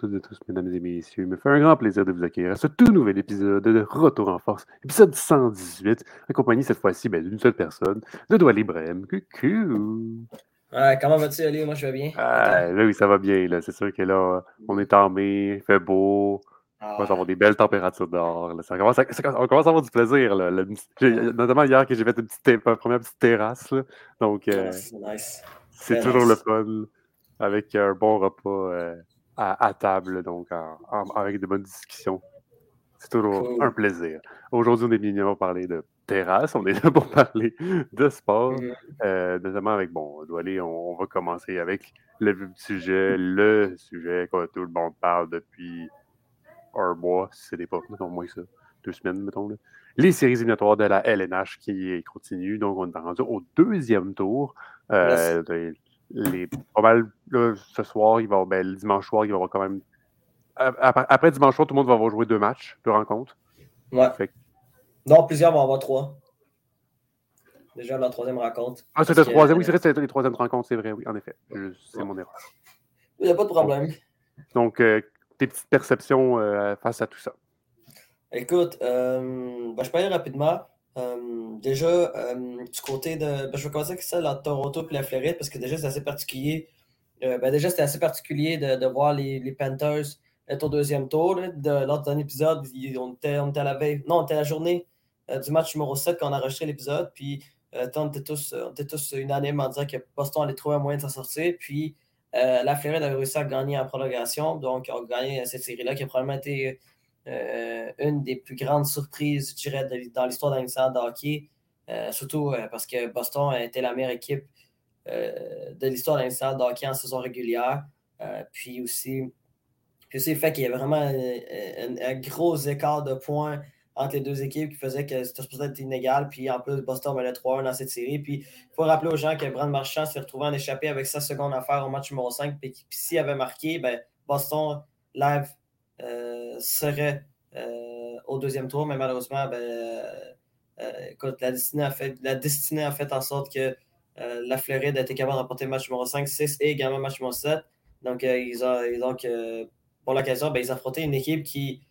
toutes et tous, mesdames et messieurs. Il me fait un grand plaisir de vous accueillir à ce tout nouvel épisode de Retour en force, épisode 118, accompagné cette fois-ci d'une seule personne, de Doual Ibrahim. Coucou! Comment vas-tu, Ali? Moi, je vais bien. Là, oui, ça va bien. Là. C'est sûr que là, on est en mai, il fait beau, on commence à avoir des belles températures dehors. Là. On commence à avoir du plaisir. Là. Notamment hier que j'ai fait une première petite terrasse. Là. Donc, c'est nice. c'est Très toujours nice. le fun avec un bon repas à table, donc avec de bonnes discussions. C'est toujours un plaisir. Aujourd'hui, on est venu parler de terrasse, on est là pour parler de sport, notamment avec, Doualé, on va commencer avec le sujet que tout le monde parle depuis un mois, si c'est des pas, mettons moins ça, 2 semaines, mettons. Là. Les séries éliminatoires de la LNH qui continuent, donc on est rendu au 2e tour. Yes. Pas mal, là, ce soir, le dimanche soir, il va y avoir quand même. Après dimanche soir, tout le monde va avoir joué 2 matchs, 2 rencontres. Ouais. Fait... Donc, plusieurs vont avoir 3. Déjà, la 3e rencontre. C'était le 3e, oui, c'est vrai, c'était les 3e rencontres, c'est vrai, oui, en effet. C'est mon erreur. Il n'y a pas de problème. Donc, tes petites perceptions face à tout ça. Écoute, je peux aller rapidement. Déjà, du côté de. Je vais commencer avec ça, la Toronto et la Floride, parce que déjà, c'est assez particulier. C'était assez particulier de voir les Panthers être au 2e tour. Lors d'un épisode, on était à la veille. Non, on était à la journée du match numéro 7 quand on a enregistré l'épisode. Puis, on était tous unanimes en disant que Boston allait trouver un moyen de s'en sortir. Puis, la Floride avait réussi à gagner en prolongation. Donc, on a gagné cette série-là qui a probablement été une des plus grandes surprises, je dirais, dans l'histoire de la de hockey. Surtout parce que Boston a été la meilleure équipe de l'histoire de la de hockey en saison régulière. Puis aussi, le fait qu'il y avait vraiment un gros écart de points entre les deux équipes qui faisait que c'était supposé être inégal. Puis en plus, Boston menait 3-1 dans cette série. Puis il faut rappeler aux gens que Brad Marchand s'est retrouvé en échappé avec 16 secondes à faire au match numéro 5. Puis s'il avait marqué, Boston live serait au 2e tour. Mais malheureusement, écoute, la destinée a fait en sorte que la Floride a été capable de remporter le match numéro 5, 6 et également le match numéro 7. Donc, pour l'occasion, ils affrontaient une équipe qui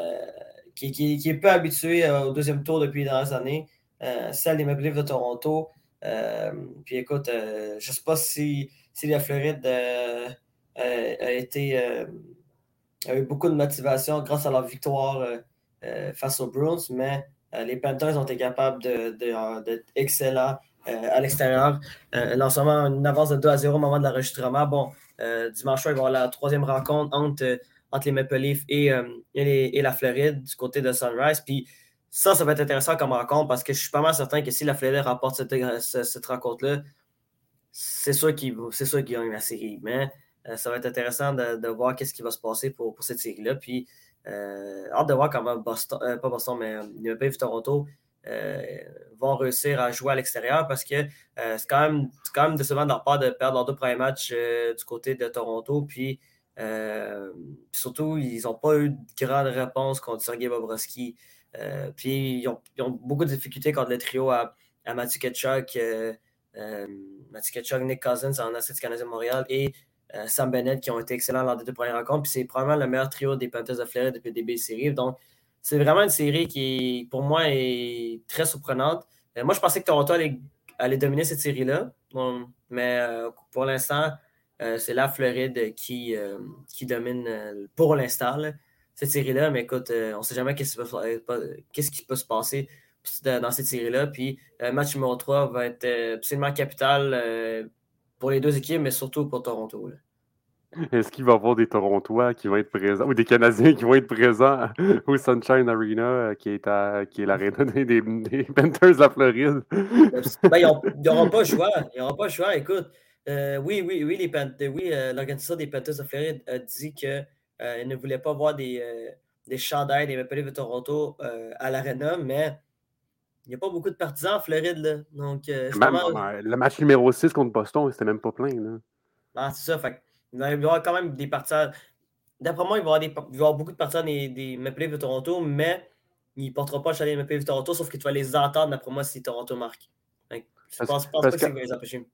est peu habituée au 2e tour depuis les dernières années, celle des Maple Leafs de Toronto. Puis écoute, je ne sais pas si la Floride a eu beaucoup de motivation grâce à leur victoire face aux Bruins, mais les Panthers ont été capables d'être excellents à l'extérieur. Lancement, une avance de 2-0 au moment de l'enregistrement. Dimanche soir, il va y avoir la 3e rencontre entre les Maple Leafs et la Floride du côté de Sunrise. Puis ça va être intéressant comme rencontre parce que je suis pas mal certain que si la Floride remporte cette rencontre-là, c'est sûr qu'ils gagnent la série. Mais ça va être intéressant de voir qu'est-ce qui va se passer pour cette série-là. Puis hâte de voir comment les Maple Leafs Toronto vont réussir à jouer à l'extérieur parce que c'est quand même décevant de leur part de perdre leurs 2 premiers matchs du côté de Toronto. Puis surtout, ils n'ont pas eu de grande réponse contre Sergei Bobrovsky. Puis ils ont beaucoup de difficultés contre le trio à Matthew Tkachuk, Nick Cousins en Assiette du Canadien de Montréal et Sam Bennett qui ont été excellents lors des 2 premières rencontres. Puis c'est probablement le meilleur trio des Panthers de Floride depuis le début des séries. Donc, c'est vraiment une série qui, pour moi, est très surprenante. Moi, je pensais que Toronto allait dominer cette série-là. Mais pour l'instant, c'est la Floride qui domine pour l'instant cette série-là. Mais écoute, on ne sait jamais qu'est-ce qui peut se passer dans cette série-là. Puis, match numéro 3 va être absolument capital pour les 2 équipes, mais surtout pour Toronto. Là. Est-ce qu'il va y avoir des Torontois qui vont être présents ou des Canadiens qui vont être présents au Sunshine Arena qui est l'aréna des Panthers de la Floride? Ils n'auront pas le choix. Ils n'auront pas le choix. Écoute, oui, l'organisation des Panthers de Floride a dit qu'elle ne voulait pas voir des chandails des Maple Leafs de Toronto à l'aréna, mais il n'y a pas beaucoup de partisans en Floride. Là. Donc, le match numéro 6 contre Boston, c'était même pas plein. Là. C'est ça. Fait, il va y avoir quand même des partisans. D'après moi, il va y avoir beaucoup de partisans des Maple Leafs de Toronto, mais il ne portera pas le chandail des Maple Leafs de Toronto, sauf que tu vas les entendre, d'après moi, si Toronto marque. Je pense pas que ça va les empêcher.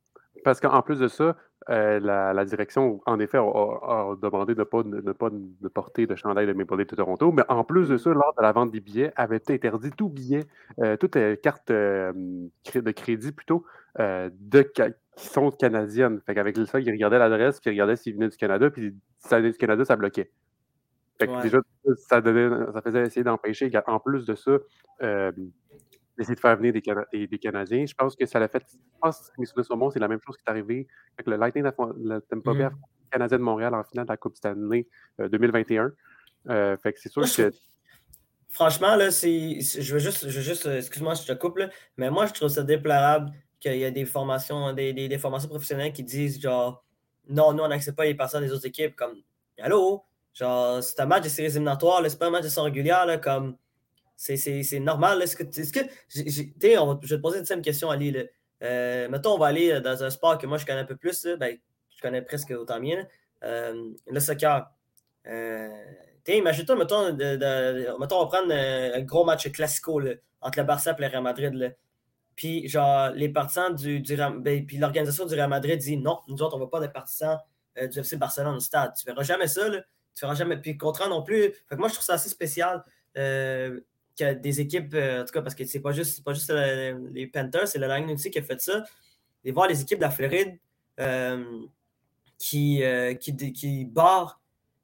parce qu'en plus de ça, la direction, en effet, a demandé de ne pas de porter de chandail de Maple Leafs de Toronto, mais en plus de ça, lors de la vente des billets, avait été interdit tout billet, toute carte de crédit plutôt, qui sont canadiennes. Fait qu'avec ça, ils regardaient l'adresse, puis ils regardaient s'ils venaient du Canada, puis si ça venait du Canada, ça bloquait. Fait que déjà, ça faisait essayer d'empêcher, en plus de ça, d'essayer de faire venir des Canadiens. Je pense que ça l'a fait. Je pense que mes souvenirs sont bons, c'est la même chose qui est arrivée avec le Lightning de Tampa Bay Canadien de Montréal en finale de la Coupe Stanley 2021. Fait que c'est sûr que. Franchement, là, je veux juste excuse-moi si je te coupe, là, mais moi, je trouve ça déplorable qu'il y ait des formations, des formations professionnelles qui disent genre non, nous, on n'accepte pas les personnes des autres équipes. Comme allô? Genre, c'est un match de séries éliminatoires, là, c'est pas un match de saison régulière, là, comme c'est normal. Là, je vais te poser une simple question, Ali. Là. Mettons, on va aller dans un sport que moi je connais un peu plus, là, ben, je connais presque autant bien, le soccer. Imagine-toi, mettons, on va prendre un gros match classico là, entre le Barça et le Real Madrid. Là. Puis, genre, les partisans puis l'organisation du Real Madrid dit non, nous autres, on ne veut pas des partisans du FC Barcelone au stade. Tu ne verras jamais ça. Là. Tu verras jamais. Puis, contraire non plus. Fait que moi, je trouve ça assez spécial que des équipes, en tout cas, parce que c'est pas juste les Panthers, c'est le Lightning aussi qui a fait ça. Et voir les équipes de la Floride qui barrent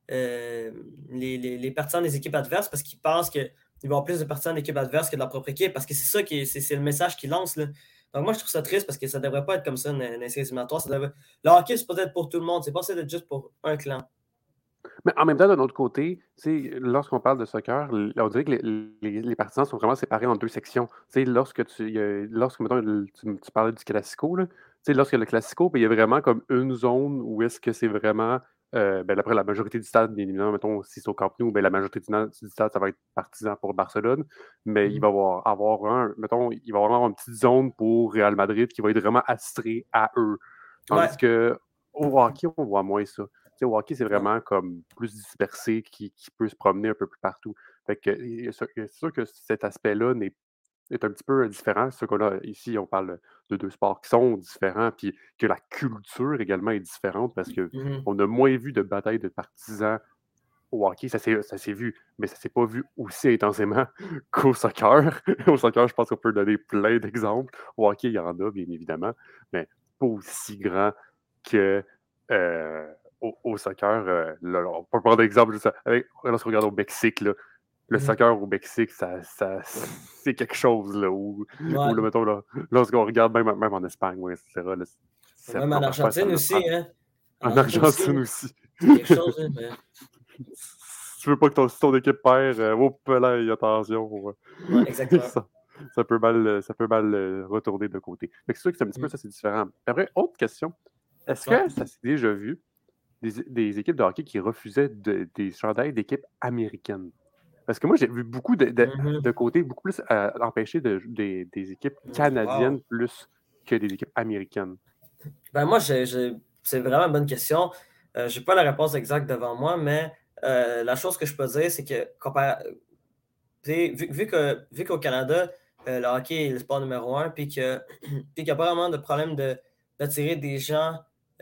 les partisans des équipes adverses parce qu'ils pensent qu'il va y avoir plus de partisans d'équipes adverses que de leur propre équipe parce que c'est ça c'est le message qu'ils lancent. Là. Donc moi, je trouve ça triste parce que ça ne devrait pas être comme ça dans les séries éliminatoires. Le hockey, c'est peut-être pour tout le monde. C'est pas ça d'être juste pour un clan. Mais en même temps, d'un autre côté, lorsqu'on parle de soccer, on dirait que les partisans sont vraiment séparés en deux sections. Lorsque mettons, tu parlais du Classico, là, lorsque le Classico, ben, il y a vraiment comme une zone où est-ce que c'est vraiment, ben, après la majorité du stade, bien évidemment, mettons, si c'est au Camp Nou, ben, la majorité du stade, ça va être partisan pour Barcelone, mais il va il va y avoir une petite zone pour Real Madrid qui va être vraiment attitrée à eux. Tandis que au hockey, on voit moins ça. Au hockey, c'est vraiment comme plus dispersé, qui peut se promener un peu plus partout. Fait que c'est sûr que cet aspect-là est un petit peu différent. C'est sûr qu'on a ici, on parle de deux sports qui sont différents, puis que la culture également est différente parce qu'on a moins vu de batailles de partisans au hockey. Ça s'est vu, mais ça s'est pas vu aussi intensément qu'au soccer. Au soccer, je pense qu'on peut donner plein d'exemples. Au hockey, il y en a, bien évidemment, mais pas aussi grand que au soccer. Là, on peut prendre l'exemple juste lorsqu'on regarde au Mexique, là, le soccer au Mexique, c'est quelque chose. Là, mettons, là, lorsqu'on regarde même en Espagne, etc. Là, même en Argentine aussi. Hein? En Argentine aussi. C'est quelque chose. Hein, mais... Si tu veux pas que ton équipe perd, attention. Exactement. ça peut mal retourner de côté. C'est sûr que c'est un petit peu ça, c'est différent. Après, autre question. Est-ce que ça s'est déjà vu des équipes de hockey qui refusaient des chandails d'équipes américaines? Parce que moi, j'ai vu beaucoup de côtés, beaucoup plus empêcher des équipes canadiennes plus que des équipes américaines. Ben moi, c'est vraiment une bonne question. Je n'ai pas la réponse exacte devant moi, mais la chose que je peux dire, c'est que vu qu'au Canada, le hockey est le sport numéro un, puis qu'il n'y a pas vraiment de problème d'attirer des gens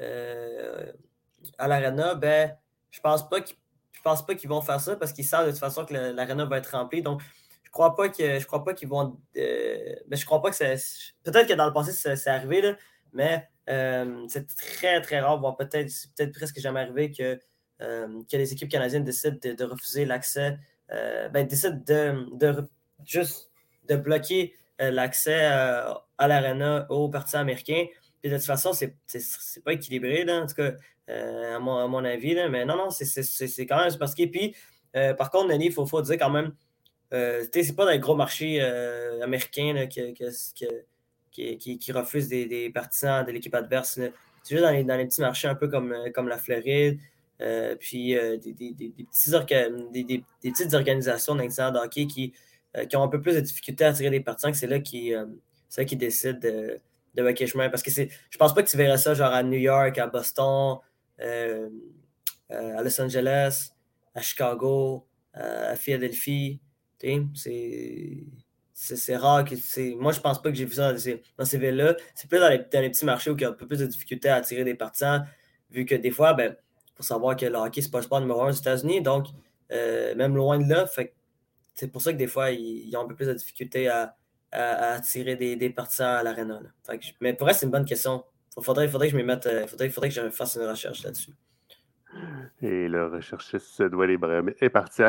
à l'aréna, ben, je pense pas qu'ils vont faire ça parce qu'ils savent de toute façon que l'aréna va être remplie. Donc, je crois pas qu'ils vont. Mais je crois pas que c'est. Peut-être que dans le passé, c'est arrivé, là, mais c'est très, très rare, voire peut-être presque jamais arrivé que les équipes canadiennes décident de refuser l'accès, décident juste de bloquer l'accès à l'aréna aux partisans américains. Puis de toute façon, c'est pas équilibré, là, en tout cas, à mon avis. Là, mais non, c'est quand même parce que. Puis, par contre, Denis, il faut dire quand même, c'est pas dans les gros marchés américains là, qui refusent des partisans de l'équipe adverse. Là. C'est juste dans les petits marchés un peu comme la Floride, puis des petites organisations d'exemple de hockey qui ont un peu plus de difficultés à attirer des partisans, que c'est là qui décident de bloquer le chemin. Parce que je pense pas que tu verrais ça genre à New York, à Boston, à Los Angeles, à Chicago, à Philadelphie. C'est c'est rare que moi, je pense pas que j'ai vu ça dans ces villes-là. C'est plus dans les petits marchés où il y a un peu plus de difficulté à attirer des partisans, vu que des fois, il faut savoir que le hockey, c'est pas le sport numéro 1 aux États-Unis, donc même loin de là, c'est pour ça que des fois, ils ont un peu plus de difficulté à attirer des partisans à l'aréna. Mais pour vrai, c'est une bonne question. Faudrait que je m'y mette, faudrait que je fasse une recherche là-dessus. Et le recherchiste doit les brèmes est parti.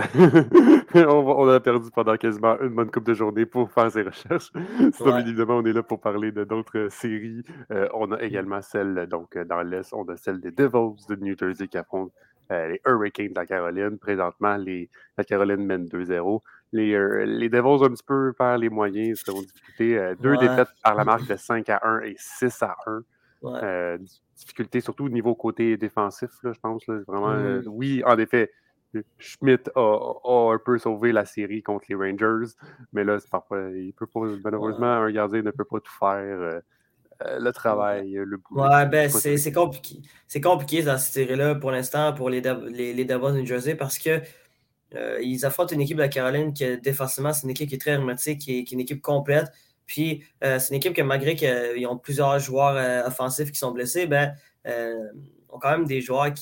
On a perdu pendant quasiment une bonne couple de journées pour faire ces recherches. Sinon, bien évidemment, on est là pour parler d'autres séries. On a également celle, donc dans l'Est, on a celle des Devils de New Jersey qui affrontent les Hurricanes de la Caroline. Présentement, la Caroline mène 2-0. Les Devils un petit peu par les moyens, sont en difficulté. Deux défaites par la marque de 5-1 et 6-1. Ouais. Difficulté surtout au niveau côté défensif, là, je pense. Là, vraiment, oui, en effet, Schmidt a un peu sauvé la série contre les Rangers, mais là, c'est parfois, il peut pas, malheureusement, un gardien ne peut pas tout faire. Le travail, le boulot. C'est compliqué. C'est compliqué dans cette série-là pour l'instant pour les Devils de New Jersey parce que ils affrontent une équipe de la Caroline qui, défensivement, c'est une équipe qui est très hermétique, qui est une équipe complète. Puis, c'est une équipe que malgré qu'ils ont plusieurs joueurs offensifs qui sont blessés, ont quand même des joueurs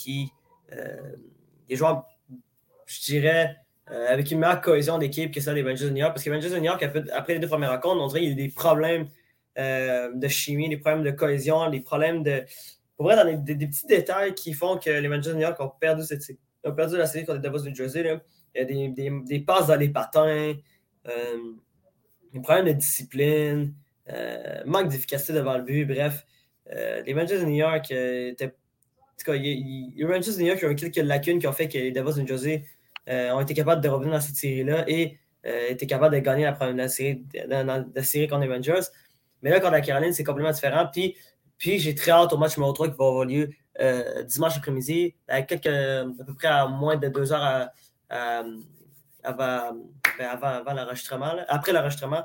des joueurs, je dirais, avec une meilleure cohésion d'équipe que ça des Rangers de New York. Parce que les Rangers de New York, après les deux premières rencontres, on dirait qu'il y a eu des problèmes de chimie, des problèmes de cohésion, des problèmes de... Pour vrai, dans des petits détails qui font que les Rangers de New York ont perdu la série contre les Devils de New Jersey. Là. Il y a des passes dans les patins, des problèmes de discipline, manque d'efficacité devant le but. Bref, les Rangers de New York étaient. En tout cas, les Rangers de New York ont quelques lacunes qui ont fait que les Devils de New Jersey ont été capables de revenir dans cette série-là et étaient capables de gagner la série contre les Rangers. Mais là, contre la Caroline, c'est complètement différent. Puis j'ai très hâte au match numéro 3 qui va avoir lieu dimanche après-midi, à peu près à moins de 2 heures avant l'enregistrement, après l'enregistrement.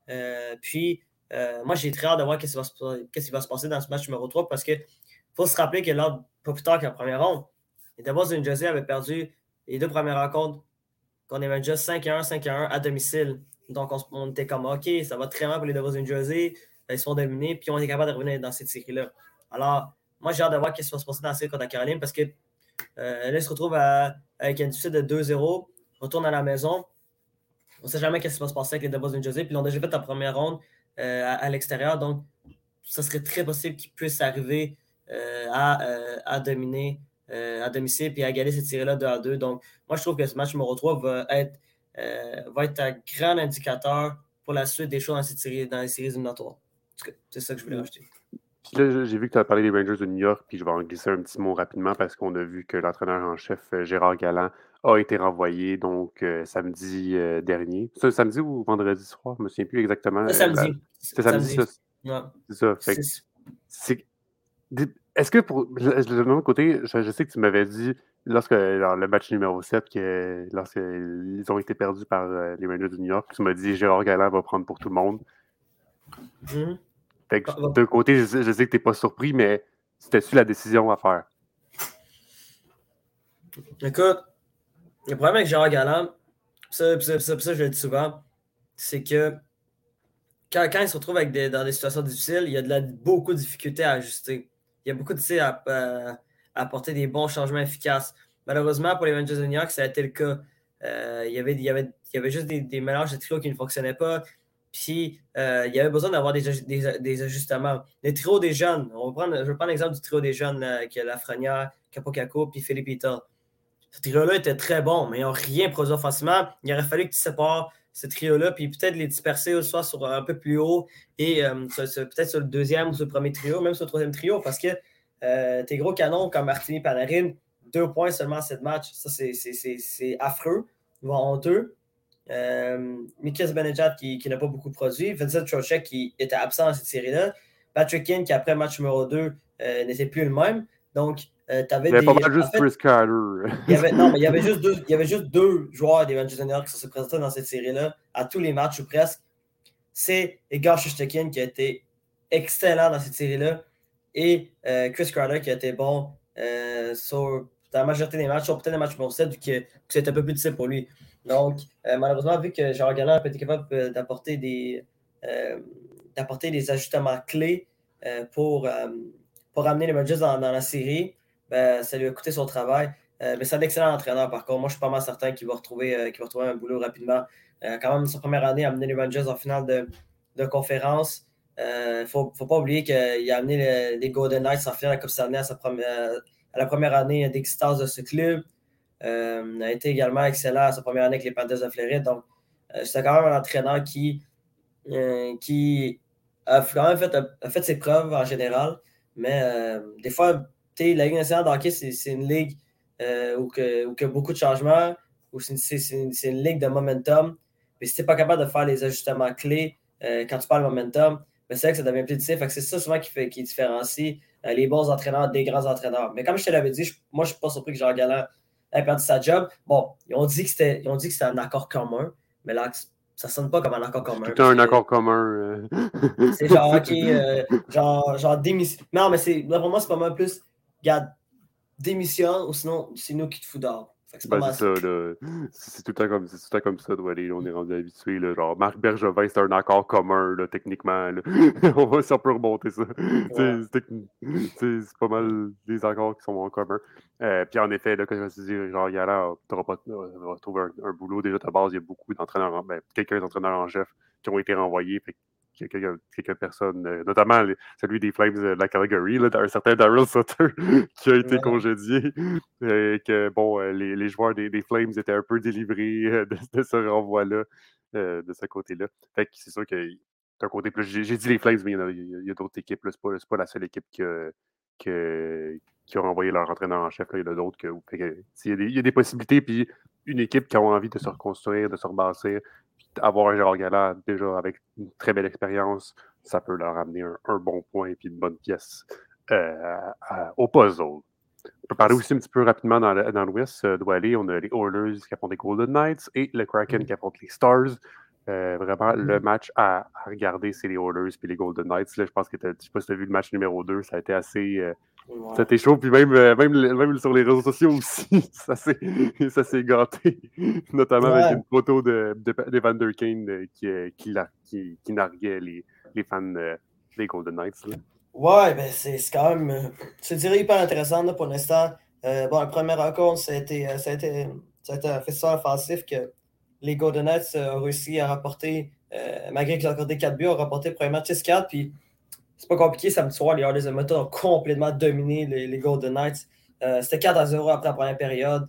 Moi, j'ai très hâte de voir qu'est-ce qui va se passer dans ce match numéro 3 parce qu'il faut se rappeler que pas plus tard que la première ronde, les Devils de New Jersey avaient perdu les deux premières rencontres contre les Rangers 5-1, 5-1 à domicile. Donc, on était comme, OK, ça va très mal pour les Devils de New Jersey. Ils sont dominés, puis on est capable de revenir dans cette série-là. Alors, moi, j'ai hâte de voir ce qui va se passer dans la série contre la Caroline parce que là, ils se retrouvent avec un déficit de 2-0, retournent à la maison. On ne sait jamais ce qui va se passer avec les Devils de New Jersey, puis ils l'ont déjà fait en première ronde à l'extérieur. Donc, ça serait très possible qu'ils puissent arriver à dominer à domicile puis à gagner cette série-là 2-2. Donc, moi, je trouve que ce match numéro 3 va être un grand indicateur pour la suite des choses dans les séries éliminatoires. En tout cas, c'est ça que je voulais rajouter. Puis là, j'ai vu que tu as parlé des Rangers de New York, puis je vais en glisser un petit mot rapidement parce qu'on a vu que l'entraîneur en chef, Gérard Galland, a été renvoyé donc samedi dernier. C'est samedi ou vendredi soir? Je ne me souviens plus exactement. Samedi. C'est samedi, ça. Ouais. C'est ça. Est-ce que de l'autre côté, je sais que tu m'avais dit lorsque le match numéro 7, lorsqu'ils ont été perdus par les Rangers de New York, tu m'as dit Gérard Galland va prendre pour tout le monde. Mm-hmm. Fait que d'un côté, je sais que tu n'es pas surpris, mais c'était-tu la décision à faire? Écoute, le problème avec Gérard Galland, ça je le dis souvent, c'est que quand il se retrouve dans des situations difficiles, il y a beaucoup de difficultés à ajuster. Il y a beaucoup de difficultés à apporter des bons changements efficaces. Malheureusement, pour les Rangers de New York, ça a été le cas. Il y avait juste des mélanges de trios qui ne fonctionnaient pas. Puis, il y avait besoin d'avoir des ajustements. Les trios des jeunes, je vais prendre l'exemple du trio des jeunes, qui est Lafrenière, Capocaco, puis Philippe Ita. Ce trio-là était très bon, mais ils n'ont rien produit offensivement. Il aurait fallu que tu sépares ce trio-là, puis peut-être les disperser soit sur un peu plus haut et peut-être sur le deuxième ou sur le premier trio, même sur le troisième trio, parce que tes gros canons comme Martini Panarin, 2 points seulement à 7 matchs, ça c'est affreux, voire honteux. Mikis Benejad qui n'a pas beaucoup produit, Vincent Trocheck qui était absent dans cette série-là, Patrick Kane qui après match numéro 2 n'était plus le même. Donc, t'avais des... pas juste Chris Carter. il y avait juste deux joueurs des Rangers de New York qui se présentaient dans cette série-là, à tous les matchs ou presque. C'est Igor Shesterkin qui a été excellent dans cette série-là et Chris Carter qui a été bon sur dans la majorité des matchs, sauf peut-être les matchs numéro 7, vu que c'est un peu plus difficile pour lui. Donc, malheureusement, vu que Jean Galland n'a pas été capable d'apporter des ajustements clés pour amener les Rangers dans la série, ben, ça lui a coûté son travail. Mais c'est un excellent entraîneur, par contre. Moi, je suis pas mal certain qu'il va retrouver un boulot rapidement. Quand même, sa première année, a amené les Rangers en finale de conférence. Il ne faut pas oublier qu'il a amené les Golden Knights en finale de la Coupe Stanley à la première année des Stars de ce club. A été également excellent à sa première année avec les Panthers de Floride. Donc, c'est quand même un entraîneur qui a quand même fait ses preuves en général. Mais des fois, la Ligue nationale de hockey, c'est une ligue où il y a beaucoup de changements, où c'est une ligue de momentum. Mais si tu n'es pas capable de faire les ajustements clés quand tu parles de momentum, ben c'est vrai que ça devient plus difficile. Fait que c'est ça souvent qui différencie les bons entraîneurs des grands entraîneurs. Mais comme je te l'avais dit, moi, je ne suis pas surpris que Jean Galland ait perdu sa job. Bon, ils ont dit que c'était un accord commun, mais là, ça sonne pas comme un accord commun. C'est tout un accord commun. C'est genre, OK, genre démission. Non, mais pour moi, c'est pas mal plus, regarde, démissionne ou sinon, c'est nous qui te fous dehors. C'est ça, là. C'est tout le temps comme ça, doit aller. On est rendu habitué. Genre, Marc Bergevin, c'est un accord commun, là, techniquement. Là. On peut remonter ça. Ouais. C'est pas mal des accords qui sont en commun. Puis en effet, là, quand je me suis dit, genre, Galland, tu vas trouver un boulot. Déjà, à base, il y a beaucoup d'entraîneurs, quelques entraîneurs en chef qui ont été renvoyés. Fait quelques personnes, notamment celui des Flames de la Calgary, là, un certain Daryl Sutter qui a été congédié. Que bon, les joueurs des Flames étaient un peu délivrés de ce renvoi-là, de ce côté-là. Fait que c'est sûr que d'un côté plus. J'ai dit les Flames, mais il y a d'autres équipes. Là, c'est pas la seule équipe qui a renvoyé leur entraîneur en chef. Là, il y en a d'autres il y a des possibilités, puis une équipe qui a envie de se reconstruire, de se rebâtir, avoir un Gérard Galland déjà avec une très belle expérience, ça peut leur amener un bon point et une bonne pièce au puzzle. On peut parler aussi un petit peu rapidement dans l'Ouest doit aller. On a les Oilers qui affrontent les Golden Knights et le Kraken qui affronte les Stars. Vraiment, le match à regarder, c'est les Oilers et les Golden Knights. Là, je pense que je ne sais pas si tu as vu le match numéro 2, ça a été assez... Ça a été chaud, puis même sur les réseaux sociaux aussi, ça s'est gâté. Notamment avec une photo d'Evander Kane qui narguait les fans des Golden Knights. Là. Ouais, ben c'est quand même... c'est hyper intéressant là, pour l'instant. Bon, la première rencontre, ça a été un festival offensif que les Golden Knights ont réussi à rapporter, malgré qu'ils ont accordé 4 buts, ont rapporté premièrement 6-4, puis c'est pas compliqué, samedi soir, les Oilers de Edmonton ont complètement dominé les Golden Knights. C'était 4-0 après la première période.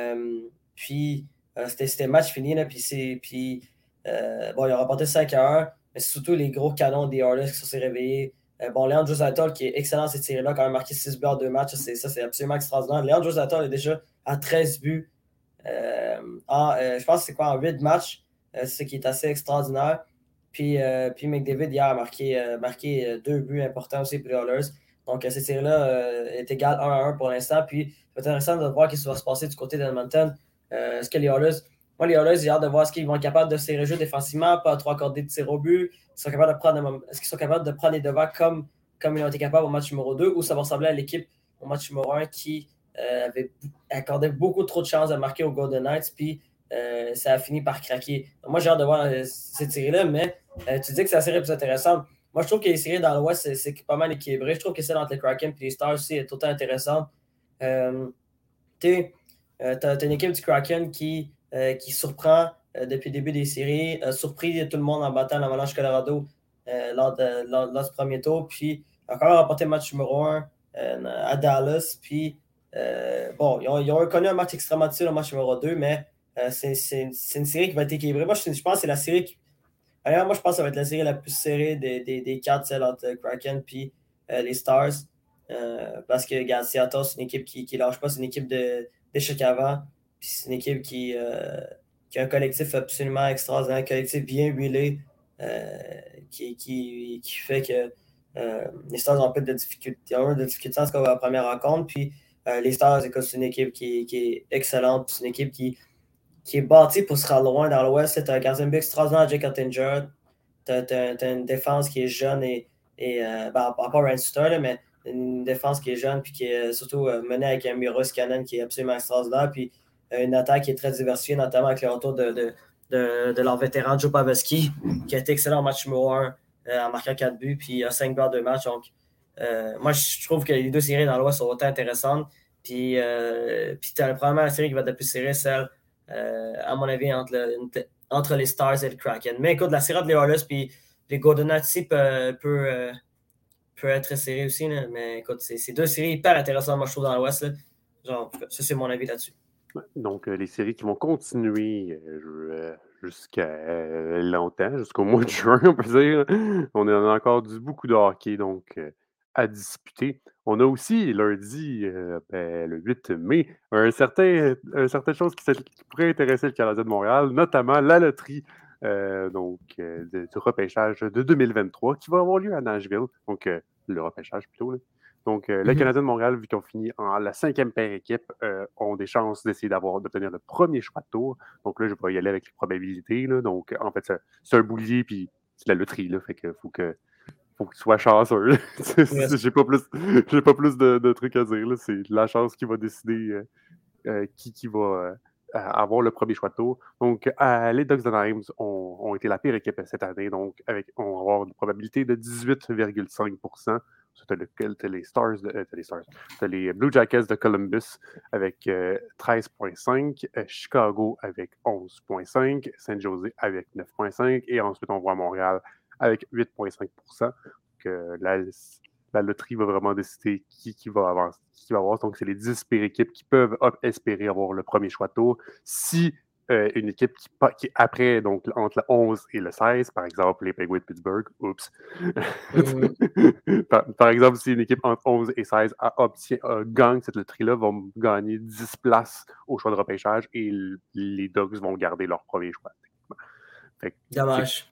Puis c'était match fini, là, puis bon, ils ont rapporté 5-1, mais c'est surtout les gros canons des Oilers qui sont réveillés. Bon, Leon Draisaitl, qui est excellent cette série-là, quand même marqué 6 buts en 2 matchs, ça c'est absolument extraordinaire. Leon Draisaitl est déjà à 13 buts je pense que c'est quoi, en 8 matchs, c'est ce qui est assez extraordinaire. Puis McDavid, hier, a marqué 2 buts importants aussi pour les Oilers. Donc, cette série-là est égale 1-1 pour l'instant. Puis, c'est intéressant de voir ce qui va se passer du côté d'Edmonton. Est-ce que les Oilers, j'ai hâte de voir ce qu'ils vont être capables de se rejouer défensivement, pas trop accorder de tirs au but. Est-ce qu'ils sont capables de prendre les devants comme ils ont été capables au match numéro 2, ou ça va ressembler à l'équipe au match numéro 1 qui avait accordé beaucoup trop de chances de marquer aux Golden Knights, puis ça a fini par craquer. Donc, moi, j'ai hâte de voir cette série-là, mais tu dis que c'est la série plus intéressante. Moi, je trouve que les séries dans l'Ouest, c'est pas mal équilibré. Je trouve que celle entre les Kraken et les Stars aussi est tout à intéressante. T'as une équipe du Kraken qui surprend depuis le début des séries, a surpris tout le monde en battant l'Avalanche Colorado lors de ce premier tour, puis encore remporté le match numéro 1 à Dallas, puis bon, ils ont connu un match extrêmement difficile au match numéro 2, mais c'est une série qui va être équilibrée. Moi, je pense que c'est la série qui... Alors, moi, je pense que ça va être la série la plus serrée des 4, celle entre Kraken et les Stars. Parce que, regarde, Seattle, c'est une équipe qui lâche pas, c'est une équipe d'échec avant. Puis c'est une équipe qui a un collectif absolument extraordinaire, un collectif bien huilé, qui fait que les Stars ont un peu de difficulté en la première rencontre. Puis les Stars, c'est une équipe qui est excellente. C'est une équipe qui est bâtie pour se rendre loin dans l'Ouest. Tu as un gardien de but extraordinaire, Jake Ottinger. Tu as une défense qui est jeune à part Ryan Sutter, mais une défense qui est jeune, puis qui est surtout menée avec un Miros Cannon qui est absolument extraordinaire, puis une attaque qui est très diversifiée, notamment avec le retour de leur vétéran Joe Pavelski, qui a été excellent en match numéro 1 en marquant 4 buts, puis il a 5 buts en 2 matchs. Donc, moi, je trouve que les deux séries dans l'Ouest sont autant intéressantes. Puis tu as probablement la série qui va être la plus serrée, celle, à mon avis, entre les Stars et le Kraken. Mais écoute, la série de les Oilers puis les Golden Knights ici peut être très serrée aussi. Là. Mais écoute, c'est deux séries hyper intéressantes, moi, je trouve, dans l'Ouest. Là. Genre, ça, c'est mon avis là-dessus. Donc, les séries qui vont continuer jusqu'à longtemps, jusqu'au mois de juin, on peut dire. On a encore beaucoup de hockey donc, à disputer. On a aussi lundi, le 8 mai, une certaine chose qui pourrait intéresser le Canadien de Montréal, notamment la loterie du repêchage de 2023 qui va avoir lieu à Nashville. Donc, le repêchage plutôt. Là. Donc, les Canadiens de Montréal, vu qu'ils ont fini en la 5e paire équipe, ont des chances d'essayer d'obtenir le premier choix de tour. Donc là, je vais y aller avec les probabilités. Là. Donc, en fait, c'est un boulier, puis c'est la loterie. Là, fait que faut que tu sois chanceux. J'ai pas plus de trucs à dire. Là. C'est la chance qui va décider qui va avoir le premier choix de tour. Donc, les Ducks d'Anaheim ont été la pire équipe cette année. Donc, on va avoir une probabilité de 18,5%. T'as les Stars, t'as les Blue Jackets de Columbus avec 13,5, Chicago avec 11,5, San Jose avec 9,5 et ensuite on voit Montréal avec 8,5%. La loterie va vraiment décider qui va avancer. Donc, c'est les 10 pires équipes qui peuvent espérer avoir le premier choix de tour. Si une équipe qui après, donc entre le 11 et le 16, par exemple les Penguins de Pittsburgh, oups. Par exemple, si une équipe entre 11 et 16 gagne cette loterie-là, vont gagner 10 places au choix de repêchage et les Ducks vont garder leur premier choix. Dommage.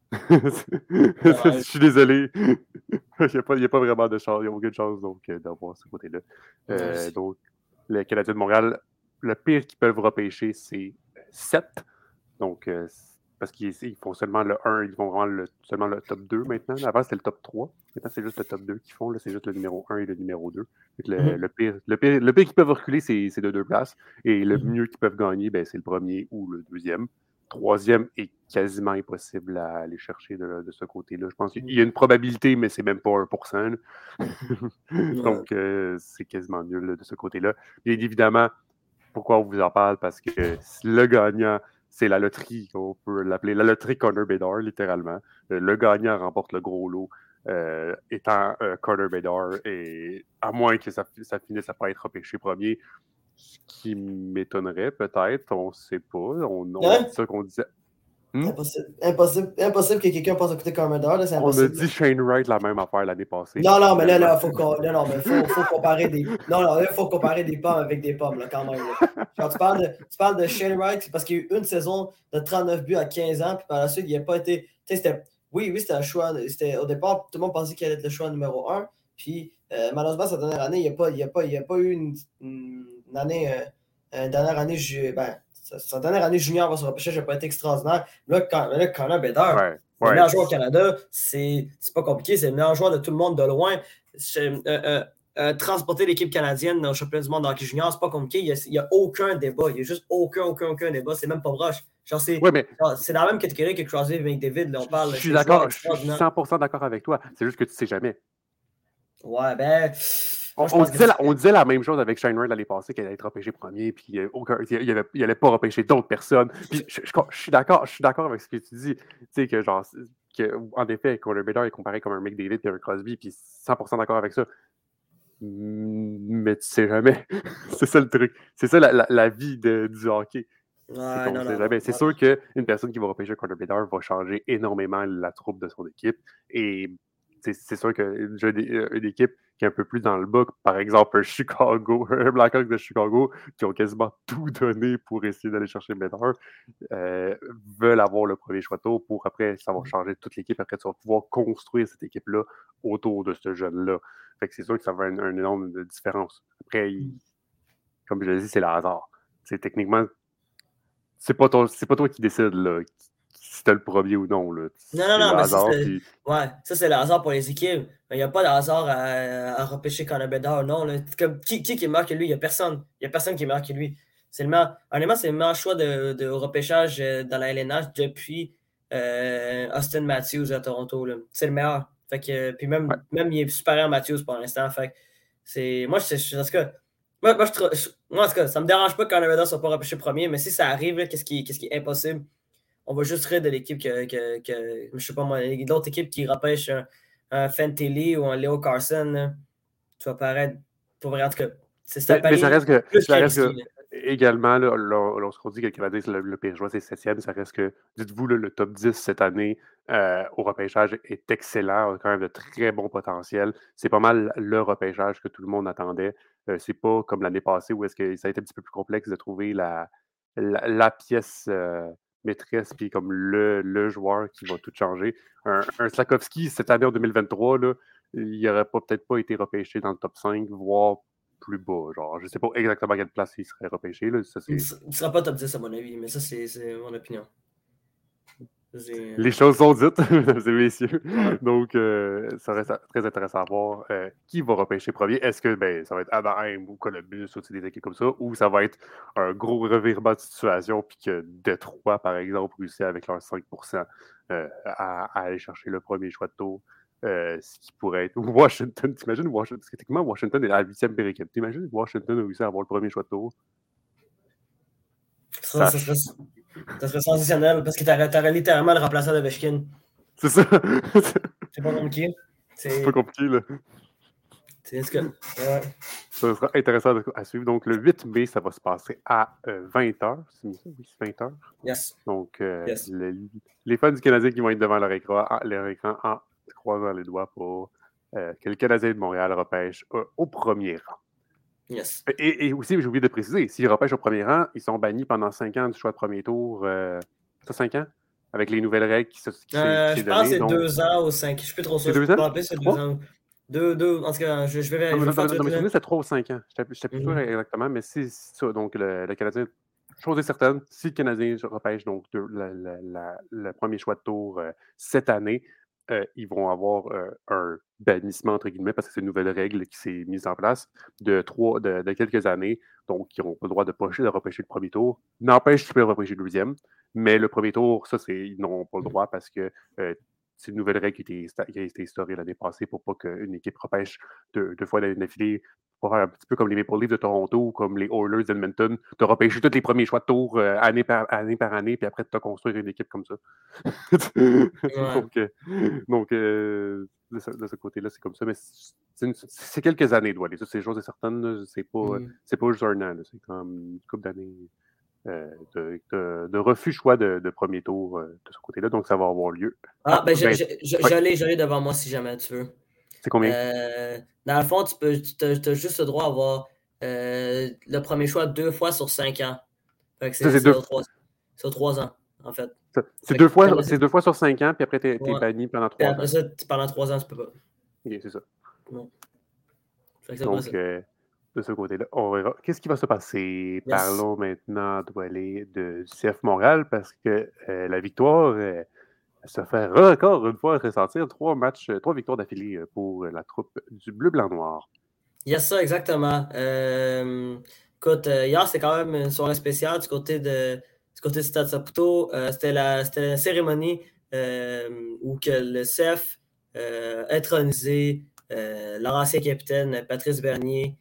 Je suis désolé. Il n'y a pas vraiment de chance. Il n'y a aucune chance d'avoir ce côté-là. Donc, les Canadiens de Montréal, le pire qu'ils peuvent repêcher, c'est 7. Donc, parce qu'ils font seulement le 1, ils font vraiment seulement le top 2 maintenant. Avant, c'était le top 3. Maintenant, c'est juste le top 2 qu'ils font. Là, c'est juste le numéro 1 et le numéro 2. Le pire qu'ils peuvent reculer, c'est de 2 places. Et le mieux qu'ils peuvent gagner, c'est le premier ou le deuxième. Troisième est quasiment impossible à aller chercher de ce côté-là. Je pense qu'il y a une probabilité, mais c'est même pas 1%. Donc, c'est quasiment nul de ce côté-là. Bien évidemment, pourquoi on vous en parle? Parce que le gagnant, c'est la loterie, on peut l'appeler la loterie Connor Bedard, littéralement. Le gagnant remporte le gros lot, étant Connor Bedard, et à moins que ça finisse à pas être repêché premier, ce qui m'étonnerait peut-être, on ne sait pas. On dit ça qu'on disait. Impossible que quelqu'un pense à côté Connor Bedard, c'est impossible. On a dit Shane Wright la même affaire l'année passée. Non, mais là, faut comparer des. Non, il faut comparer des pommes avec des pommes, là, quand même. Là. Genre, tu parles de Shane Wright, c'est parce qu'il y a eu une saison de 39 buts à 15 ans, puis par la suite, il n'a pas été. Oui, c'était un choix. Au départ, tout le monde pensait qu'il allait être le choix numéro 1. Puis, malheureusement, cette dernière année, il n'y a pas eu une dernière année. Sa dernière année junior va se repêcher, n'a pas été extraordinaire. Là, Connor Bedard, le meilleur joueur au Canada, c'est pas compliqué, c'est le meilleur joueur de tout le monde de loin. Transporter l'équipe canadienne au championnat du monde hockey junior, c'est pas compliqué. Il n'y a aucun débat. Il n'y a juste aucun débat. C'est même pas proche. C'est dans la même catégorie que Crosby et McDavid. Là, on parle, je suis d'accord. Je suis 100% d'accord avec toi. C'est juste que tu sais jamais. Ouais, on disait la même chose avec Shane Wright l'année passée, qu'elle allait être repêché premier, puis il n'allait pas repêcher d'autres personnes. Puis je suis d'accord avec ce que tu dis. Tu sais que genre, en effet, Connor Bedard est comparé comme un McDavid et un Crosby, puis 100% d'accord avec ça. Mais tu sais jamais. C'est ça le truc. C'est ça la vie du hockey. C'est sûr qu'une personne qui va repêcher Connor Bedard va changer énormément la troupe de son équipe. Et c'est sûr qu'une équipe qui est un peu plus dans le bas, par exemple Chicago, Blackhawks de Chicago, qui ont quasiment tout donné pour essayer d'aller chercher Bedard, veulent avoir le premier choix de tour pour après, ça va changer toute l'équipe. Après, tu vas pouvoir construire cette équipe-là autour de ce jeune-là. Fait que c'est sûr que ça va avoir une énorme différence. Après, comme je l'ai dit, c'est le hasard. Techniquement, c'est pas toi qui décide là, c'était le premier ou non. Là. Non, mais hasard, ça, c'est le hasard pour les équipes. Il n'y a pas de hasard à repêcher Connor Bedard, non. Là. Comme, qui est meilleur que lui? Il n'y a personne. Il n'y a personne qui est meilleur que lui. Honnêtement, c'est le meilleur choix de repêchage dans la LNH depuis Austin Matthews à Toronto. Là. C'est le meilleur. Fait que, puis même il est supérieur à Matthews pour l'instant. Fait que c'est. Moi, en tout cas. Moi, en tout cas, ça me dérange pas que Connor Bedard ne soit pas repêché premier, mais si ça arrive, qu'est-ce qui est impossible? On va juste rire de l'équipe je sais pas moi, l'autre équipe qui repêche un Fantilli ou un Leo Carson. Là. Tu vas paraître. Pour vrai, en tout cas, c'est mais ça reste que. Plus Ça reste que également, là, lorsqu'on dit que le Canadien, c'est le pire joueur, c'est 7e, ça reste que, dites-vous, là, le top 10 cette année au repêchage est excellent, a quand même de très bons potentiels. C'est pas mal le repêchage que tout le monde attendait. C'est pas comme l'année passée où est-ce que ça a été un petit peu plus complexe de trouver la pièce maîtresse, puis comme le joueur qui va tout changer. Un Slafkovský, cette année en 2023, là, il n'aurait peut-être pas été repêché dans le top 5, voire plus bas. Genre, je sais pas exactement à quelle place il serait repêché. Là. Il ne sera pas top 10 à mon avis, mais ça, c'est mon opinion. Les choses sont dites, mesdames et messieurs. Donc, ça reste très intéressant à voir qui va repêcher premier. Est-ce que ça va être Anaheim ou Columbus ou des équipes comme ça, ou ça va être un gros revirement de situation, puis que Détroit, par exemple, réussit avec leurs 5% à aller chercher le premier choix de tour. Ce qui pourrait être Washington. T'imagines Washington? Parce que techniquement, Washington est à la 8e période. T'imagines Washington a réussi à avoir le premier choix de tour? Ça serait sensationnel parce que t'aurais littéralement le remplaçant de Ovechkin. C'est ça. C'est pas compliqué. C'est pas compliqué, là. C'est ce que. Ouais. Ça sera intéressant à suivre. Donc, le 8 mai, ça va se passer à 20h. C'est ça? Oui, c'est 20h. Yes. Donc, les fans du Canadien qui vont être devant leur écran en croisant les doigts pour que le Canadien de Montréal repêche au premier rang. Yes. Et aussi, j'ai oublié de préciser, s'ils repêchent au premier rang, ils sont bannis pendant 5 ans du choix de premier tour. Ça, 5 ans? Avec les nouvelles règles qui s'est je pense que c'est 2 ans ou 5. Je suis plus trop sûr. C'est 2 ans? C'est 2 ans. 2, en tout cas, je vais vérifier. Dans mes souvenirs, c'est 3 ou 5 ans. Je n'étais plus sûr exactement, mais c'est ça. Donc, le Canadien, chose est certaine, si le Canadien repêche donc le premier choix de tour cette année, ils vont avoir un bannissement, entre guillemets, parce que c'est une nouvelle règle qui s'est mise en place de quelques années. Donc, ils n'ont pas le droit de repêcher le premier tour. N'empêche qu'ils peuvent repêcher le deuxième. Mais le premier tour, ça, ils n'ont pas le droit parce que c'est une nouvelle règle qui a été instaurée l'année passée pour pas qu'une équipe repêche deux fois dans une affilée. Pour faire un petit peu comme les Maple Leafs de Toronto ou comme les Oilers d'Edmonton, de repêcher tous les premiers choix de tour année par année, puis après de te construire une équipe comme ça. Donc, de ce côté-là, c'est comme ça. Mais c'est quelques années, doit aller. Ça, c'est chose certaine. C'est pas juste un an. C'est comme une couple d'années de refus choix de premier tour de ce côté-là. Donc, ça va avoir lieu. J'allais devant moi si jamais tu veux. C'est combien? Dans le fond, tu as juste le droit d'avoir le premier choix 2 fois sur 5 ans. Fait que c'est 3 ans, en fait. C'est 2 fois sur 5 ans, puis après, tu es banni pendant 3 ans. Après ça, pendant 3 ans, tu peux pas. OK, c'est ça. Ouais. Donc, de ce côté-là, on verra. Qu'est-ce qui va se passer? Yes. Parlons maintenant du CF Montréal, parce que la victoire se fait encore une fois ressentir 3 victoires d'affilée pour la troupe du Bleu-Blanc-Noir. Yes, ça, exactement. Écoute, hier, c'était quand même une soirée spéciale du côté de Stade Saputo. C'était la cérémonie où que le CF intronisé leur ancien capitaine Patrice Bernier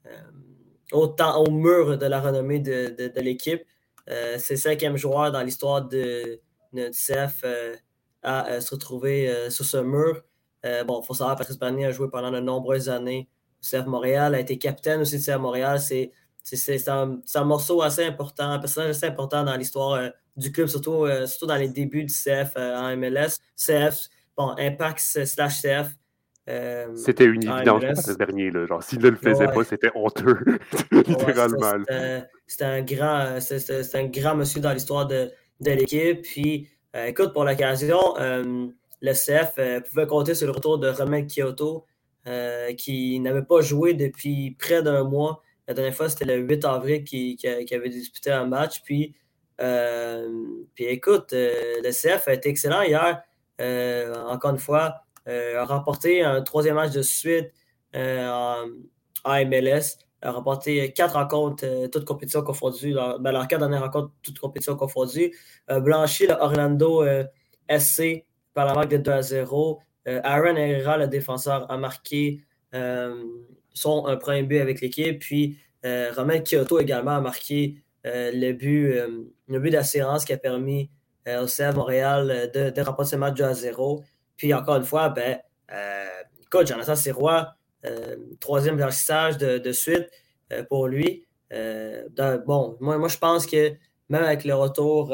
au mur de la renommée de l'équipe. C'est le 5e joueur dans l'histoire du CF à se retrouver sur ce mur. Il faut savoir, Patrice Bernier a joué pendant de nombreuses années au CF Montréal, a été capitaine aussi du CF Montréal. C'est un morceau assez important, un personnage assez important dans l'histoire du club, surtout dans les débuts du CF en MLS. CF, Impact / CF. C'était une évidence pour Patrice Bernier. Là. Genre, s'il ne le faisait pas, c'était honteux. Littéralement. C'était un grand monsieur dans l'histoire de l'équipe. Puis, écoute, pour l'occasion, le CF pouvait compter sur le retour de Romain Kyoto, qui n'avait pas joué depuis près d'un mois. La dernière fois, c'était le 8 avril qui avait disputé un match. Puis, Puis écoute, le CF a été excellent hier. Encore une fois, a remporté un 3e match de suite en MLS. A remporté 4 rencontres, toutes compétitions confondues. Leurs 4 dernières rencontres, toutes compétitions confondues. Blanchi le Orlando SC par la marque de 2-0. Aaron Herrera, le défenseur, a marqué son premier but avec l'équipe. Puis Romain Kyoto également a marqué le but d'assurance qui a permis au CF Montréal de remporter ce match 2-0. Puis encore une fois, écoute, Jonathan Sirois, 3e blanchissage de suite pour lui. Moi, je pense que même avec le retour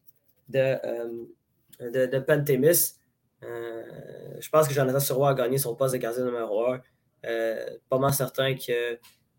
de Pantémis, je pense que Jonathan Sirois a gagné son poste de gardien numéro 1. Pas mal certain que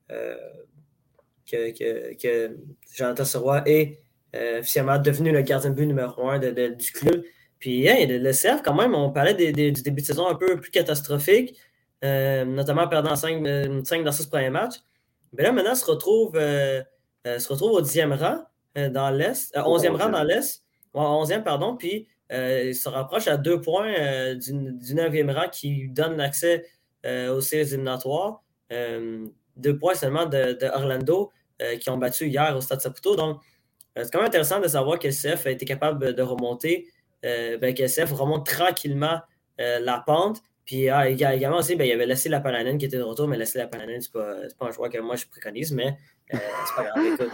Jonathan Sirois est officiellement devenu le gardien de but numéro 1 du club. Puis le CF, quand même, on parlait du début de saison un peu plus catastrophique, notamment en perdant 5 dans 6 premiers matchs. Mais là, maintenant, se retrouve au 10e rang dans l'Est, 11e rang dans l'Est, 11e, pardon, puis il se rapproche à 2 points du 9e rang qui donne l'accès aux séries éliminatoires. 2 points seulement de Orlando qui ont battu hier au Stade Saputo. Donc, c'est quand même intéressant de savoir que le CF a été capable de remonter, que le CF remonte tranquillement la pente. Puis également aussi, il y avait Leslie Lapalainen qui était de retour, mais Leslie Lapalainen, c'est pas un joueur que moi je préconise, mais c'est pas grave, écoute.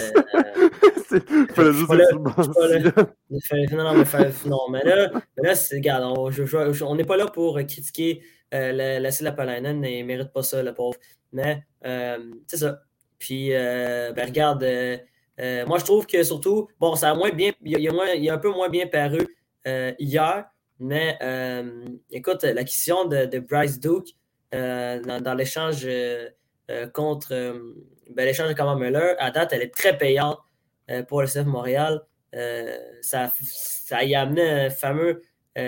Mais là regarde, on n'est pas là pour critiquer Leslie Lapalainen, il ne mérite pas ça, le pauvre. Mais c'est ça. Puis, regarde, moi je trouve que surtout, bon, ça a moins bien, il a un peu moins bien paru hier, mais écoute, l'acquisition de Bryce Duke dans l'échange contre l'échange de Cameron Muller, à date, elle est très payante pour le CF Montréal. Ça y a amené un fameux.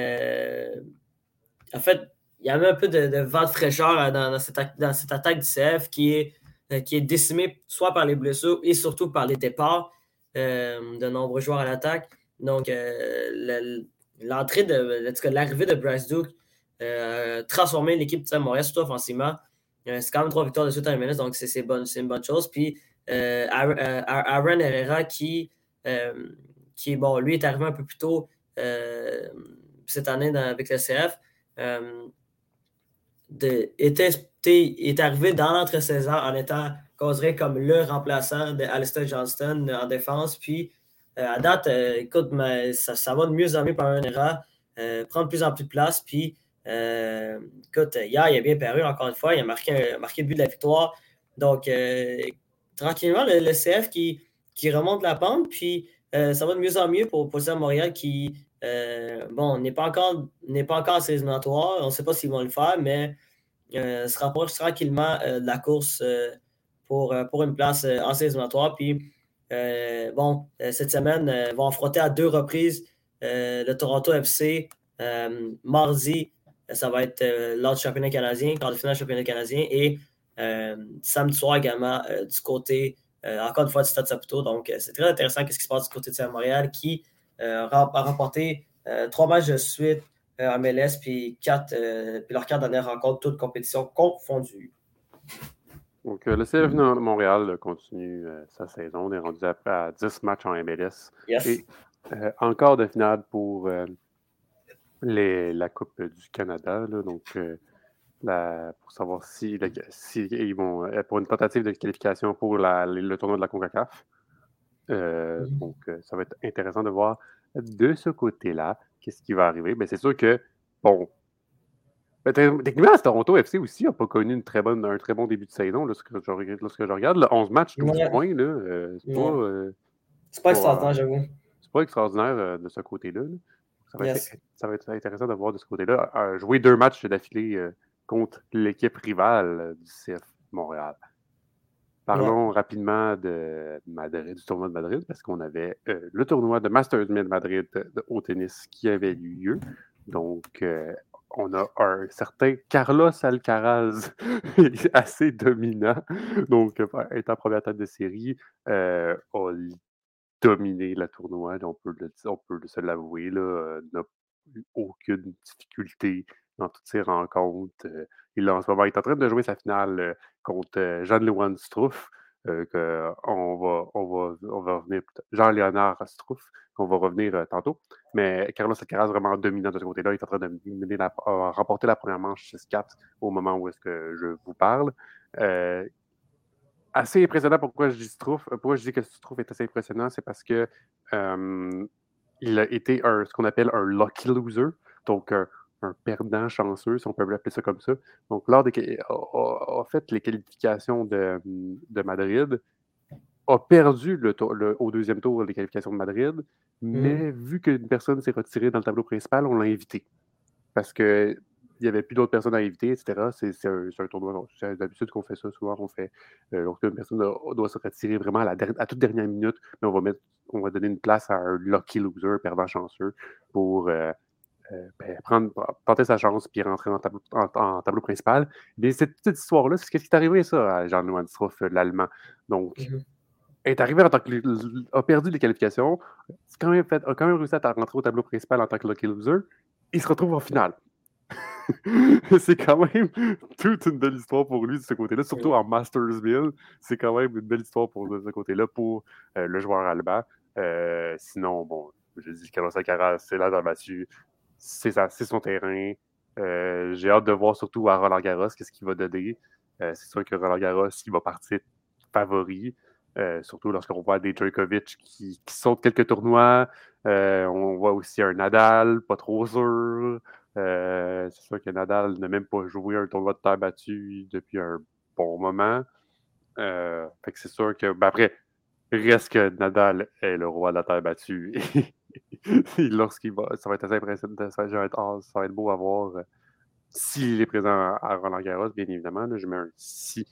En fait, il y a un peu de vent de fraîcheur dans cette attaque du CF qui est décimée soit par les blessures et surtout par les départs de nombreux joueurs à l'attaque. Donc, l'arrivée de Bryce Duke transformer l'équipe de Montréal, surtout offensivement. C'est quand même 3 victoires de suite en MLS, donc c'est une bonne chose. Puis Aaron Herrera qui lui est arrivé un peu plus tôt cette année avec le CF. Est arrivé dans l'entre-saison en étant considéré comme le remplaçant de Alistair Johnston en défense. Puis à date, écoute, ça va de mieux en mieux par un Herrera, prendre de plus en plus de place. Puis écoute, hier, il a bien paru encore une fois. Il a marqué le but de la victoire. Donc, tranquillement, le CF qui remonte la pente. Puis ça va de mieux en mieux pour le CF Montréal qui n'est pas encore en séries éliminatoires. On ne sait pas s'ils vont le faire, mais se rapproche tranquillement de la course pour une place en séries éliminatoires. Puis, cette semaine, vont affronter à 2 reprises le Toronto FC. Mardi, ça va être lors du championnat canadien, quart de finale du championnat canadien. Et samedi soir également, du côté, encore une fois, du Stade Saputo. Donc, c'est très intéressant ce qui se passe du côté de Saint-Montréal qui a remporté 3 matchs de suite en MLS, puis leurs 4 dernières rencontres, toutes compétitions confondues. Donc, le CF de Montréal continue sa saison. On est rendu à 10 matchs en MLS. Yes. Et encore de finale pour la Coupe du Canada. Là, donc, pour savoir si ils vont pour une tentative de qualification pour le tournoi de la CONCACAF. Donc, ça va être intéressant de voir de ce côté-là qu'est-ce qui va arriver. Mais c'est sûr que, bon, techniquement, Toronto FC aussi n'a pas connu un très bon début de saison lorsque je regarde. Là, 11 matchs, 12 points, là, c'est pas extraordinaire, j'avoue. C'est pas extraordinaire de ce côté-là. Là. Ça va être intéressant de voir de ce côté-là. Jouer 2 matchs d'affilée contre l'équipe rivale du CF Montréal. Parlons rapidement du tournoi de Madrid, parce qu'on avait le tournoi de Masters de Madrid au tennis qui avait eu lieu. Donc, on a un certain Carlos Alcaraz assez dominant. Donc, étant première tête de série, a dominé le tournoi, on peut se l'avouer. N'a eu aucune difficulté dans toutes ses rencontres. En ce moment, il est en train de jouer sa finale contre Jan-Lewan Struff. On va revenir plus tard. Jean-Léonard Struff, qu'on va revenir tantôt. Mais Carlos Alcaraz, vraiment dominant de ce côté-là, il est en train de remporter la première manche 6-4 au moment où est-ce que je vous parle. Assez impressionnant. Pourquoi je dis que Struff est assez impressionnant, c'est parce que il a été ce qu'on appelle un lucky loser, donc un perdant chanceux, si on peut appeler ça comme ça. Donc, a fait les qualifications de Madrid, a perdu au deuxième tour les qualifications de Madrid, mais vu qu'une personne s'est retirée dans le tableau principal, on l'a invité. Parce qu'il n'y avait plus d'autres personnes à inviter, etc. C'est un tournoi. C'est d'habitude qu'on fait ça. Souvent, on fait lorsqu'une personne doit se retirer vraiment à toute dernière minute, mais on va donner une place à un lucky loser, un perdant chanceux, pour tenter sa chance puis rentrer en tableau principal. Mais cette petite histoire-là, c'est ce qui est arrivé, ça, à Jan-Lewan Struff, l'Allemand. Donc, est arrivé a perdu les qualifications, a quand même réussi à rentrer au tableau principal en tant que lucky loser. Il se retrouve en finale. C'est quand même toute une belle histoire pour lui de ce côté-là, surtout en Masters 1000. C'est quand même une belle histoire de ce côté-là pour le joueur allemand. Sinon, bon, je dis Carlos Alcaraz, c'est là dans battu. C'est son terrain. J'ai hâte de voir surtout à Roland Garros qu'est-ce qu'il va donner. C'est sûr que Roland Garros, il va partir favori. Surtout lorsqu'on voit des Djokovic qui sautent quelques tournois. On voit aussi un Nadal, pas trop sûr. C'est sûr que Nadal n'a même pas joué un tournoi de terre battue depuis un bon moment. Fait que c'est sûr que, après, reste que Nadal est le roi de la terre battue. Ça va être assez impressionnant. Ça va être beau à voir s'il est présent à Roland Garros, bien évidemment. Là, je mets un si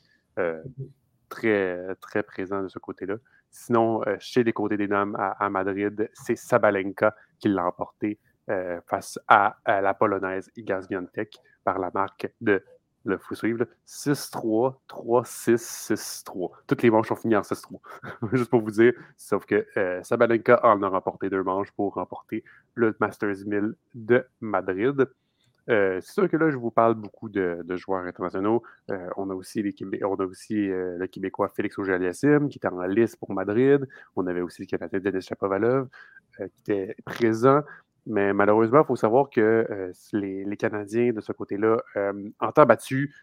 très, très présent de ce côté-là. Sinon, chez les côtés des dames à Madrid, c'est Sabalenka qui l'a emporté face à la Polonaise Iga Świątek par la marque de, il faut suivre, 6-3, 3-6, 6-3. Toutes les manches ont fini en 6-3. Juste pour vous dire, sauf que Sabalenka en a remporté 2 manches pour remporter le Masters 1000 de Madrid. C'est sûr que là, je vous parle beaucoup de joueurs internationaux. On a aussi le Québécois Félix Auger-Aliassime qui était en liste pour Madrid. On avait aussi le Canadien Denis Shapovalov qui était présent. Mais malheureusement, il faut savoir que les Canadiens de ce côté-là, en temps battu,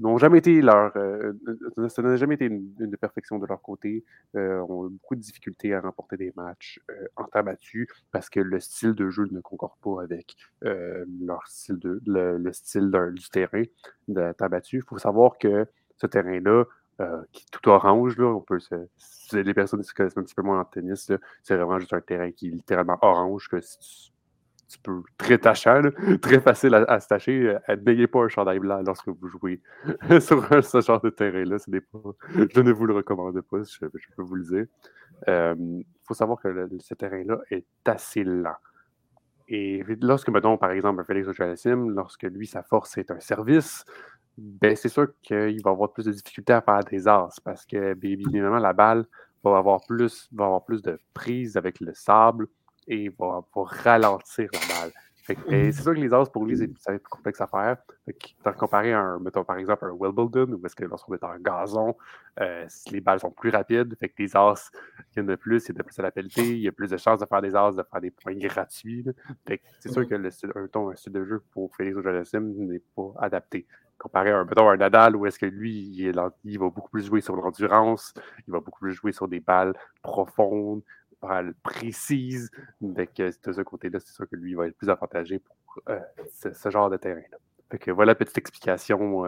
ça n'a jamais été une perfection de leur côté. Ont eu beaucoup de difficultés à remporter des matchs en temps battu parce que le style de jeu ne concorde pas avec leur style le style du terrain de temps battu. Il faut savoir que ce terrain-là, qui est tout orange, là, si les personnes qui se connaissent un petit peu moins en tennis, là, c'est vraiment juste un terrain qui est littéralement orange, que si tu peux très tachant, là, très facile à se tacher. N'ayez pas un chandail blanc lorsque vous jouez sur ce genre de terrain-là. Je ne vous le recommande pas, je peux vous le dire. Il faut savoir que ce terrain-là est assez lent. Et lorsque, mettons, par exemple, un Félix Auger-Aliassime, lorsque lui, sa force est un service, ben, c'est sûr qu'il va avoir plus de difficultés à faire des as parce que, bien évidemment, la balle va avoir plus de prise avec le sable et va ralentir la balle. C'est sûr que les as, pour lui, ça va être complexe à faire. Comparé à mettons, par exemple, un Wimbledon, où est-ce que lorsqu'on est en gazon, les balles sont plus rapides, fait que les as, il y en a plus, il y a plus à la pelletée, il y a plus de chances de faire des as, de faire des points gratuits. C'est sûr que un style de jeu pour Félix Auger-Aliassime n'est pas adapté. Comparé à un Nadal, où est-ce que lui, il va beaucoup plus jouer sur l'endurance, il va beaucoup plus jouer sur des balles profondes, précise. De ce côté-là, c'est sûr que lui va être plus avantagé pour ce genre de terrain-là. Fait que voilà, petite explication